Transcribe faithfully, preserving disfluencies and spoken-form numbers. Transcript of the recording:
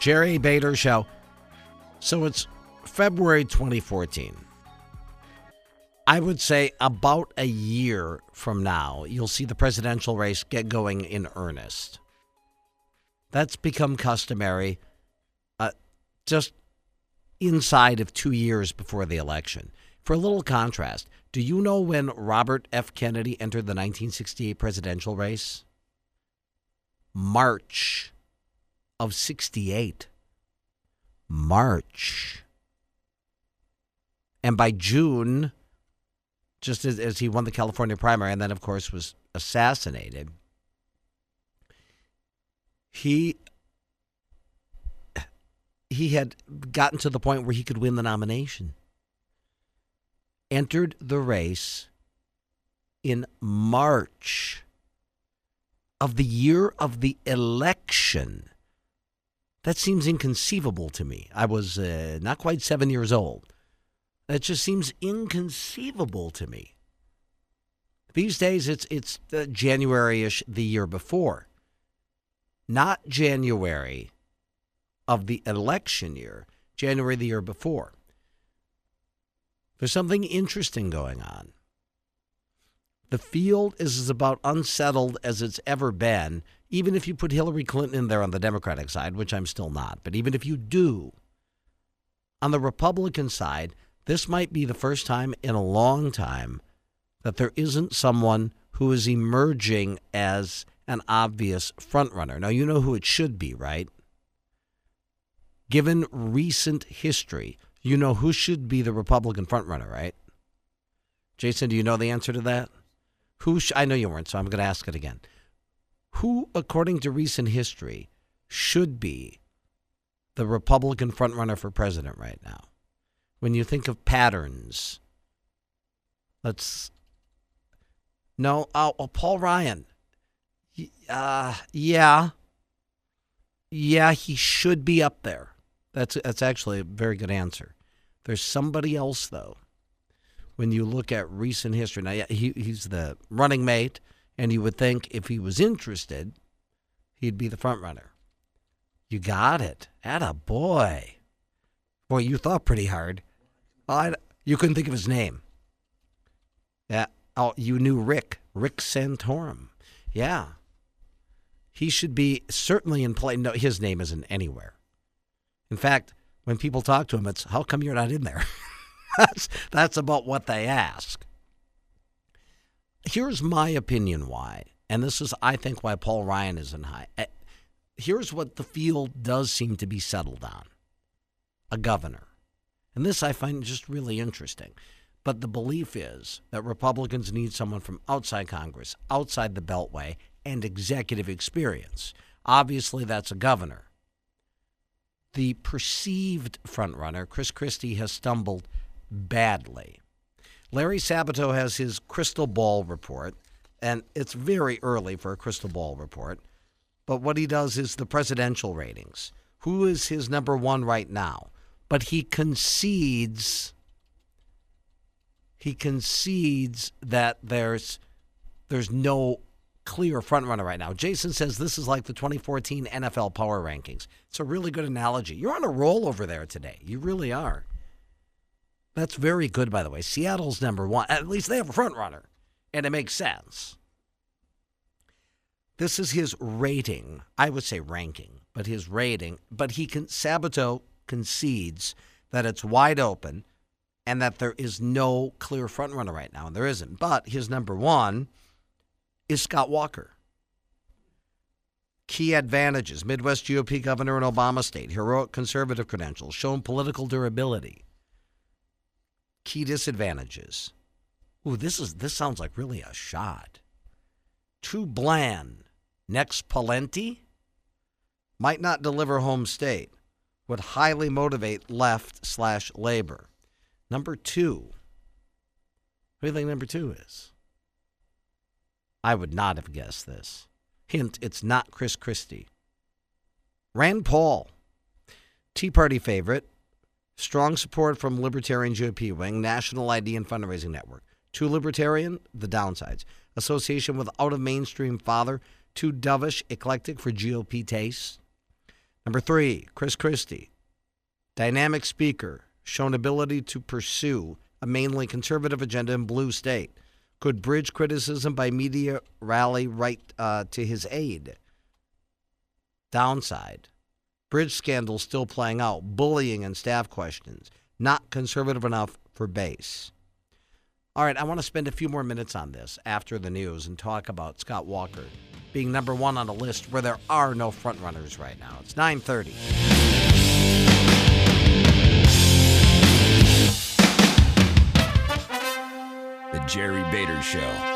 Jerry Bader Show. So it's February twenty fourteen. I would say about a year from now, you'll see the presidential race get going in earnest. That's become customary uh, just inside of two years before the election. For a little contrast, do you know when Robert F. Kennedy entered the nineteen sixty-eight presidential race? March of sixty-eight. March. And by June, just as, as he won the California primary and then, of course, was assassinated, he he had gotten to the point where he could win the nomination. Entered the race in March of the year of the election. That seems inconceivable to me. I was uh, not quite seven years old. That just seems inconceivable to me. These days, it's it's uh, January-ish the year before. Not January of the election year, January the year before. There's something interesting going on. The field is as about unsettled as it's ever been, even if you put Hillary Clinton in there on the Democratic side, which I'm still not. But even if you do, on the Republican side, this might be the first time in a long time that there isn't someone who is emerging as an obvious frontrunner. Now, you know who it should be, right? Given recent history, you know who should be the Republican frontrunner, right? Jason, do you know the answer to that? Who? Sh- I know you weren't, so I'm going to ask it again. Who, according to recent history, should be the Republican frontrunner for president right now? When you think of patterns, let's... No, oh, oh Paul Ryan. Uh, yeah. Yeah, he should be up there. That's that's actually a very good answer. There's somebody else, though, when you look at recent history. Now, yeah, he, he's the running mate, and you would think if he was interested, he'd be the front runner. You got it. Atta boy. Boy, you thought pretty hard. I, you couldn't think of his name. Yeah. Oh, you knew Rick. Rick Santorum. Yeah. He should be certainly in play. No, his name isn't anywhere. In fact, when people talk to him, it's, how come you're not in there? that's, that's about what they ask. Here's my opinion why, and this is, I think, why Paul Ryan isn't high. Here's what the field does seem to be settled on. A governor. And this I find just really interesting. But the belief is that Republicans need someone from outside Congress, outside the Beltway, and executive experience. Obviously, that's a governor. The perceived frontrunner, Chris Christie, has stumbled badly. Larry Sabato has his crystal ball report, and it's very early for a crystal ball report. But what he does is the presidential ratings. Who is his number one right now? But he concedes, he concedes that there's there's no clear frontrunner right now. Jason says this is like the twenty fourteen N F L Power Rankings. It's a really good analogy. You're on a roll over there today. You really are. That's very good, by the way. Seattle's number one. At least they have a frontrunner, and it makes sense. This is his rating. I would say ranking, but his rating. But he can, Sabato concedes that it's wide open and that there is no clear frontrunner right now, and there isn't. But his number one is Scott Walker. Key advantages: Midwest G O P governor in Obama state, heroic conservative credentials, shown political durability. Key disadvantages: ooh, this is this sounds like really a shot. Too bland. Next Pawlenty might not deliver home state. Would highly motivate left slash labor. Number two. What do you think number two is? I would not have guessed this. Hint, it's not Chris Christie. Rand Paul, Tea Party favorite, strong support from Libertarian G O P wing, National I D and Fundraising Network. Too libertarian, the downsides. Association with out-of-mainstream father, too dovish, eclectic for G O P tastes. Number three, Chris Christie. Dynamic speaker, shown ability to pursue a mainly conservative agenda in blue state. Could bridge criticism by media rally right uh, to his aid. Downside. Bridge scandal still playing out. Bullying and staff questions. Not conservative enough for base. All right, I want to spend a few more minutes on this after the news and talk about Scott Walker being number one on a list where there are no frontrunners right now. It's nine thirty. The Jerry Bader Show.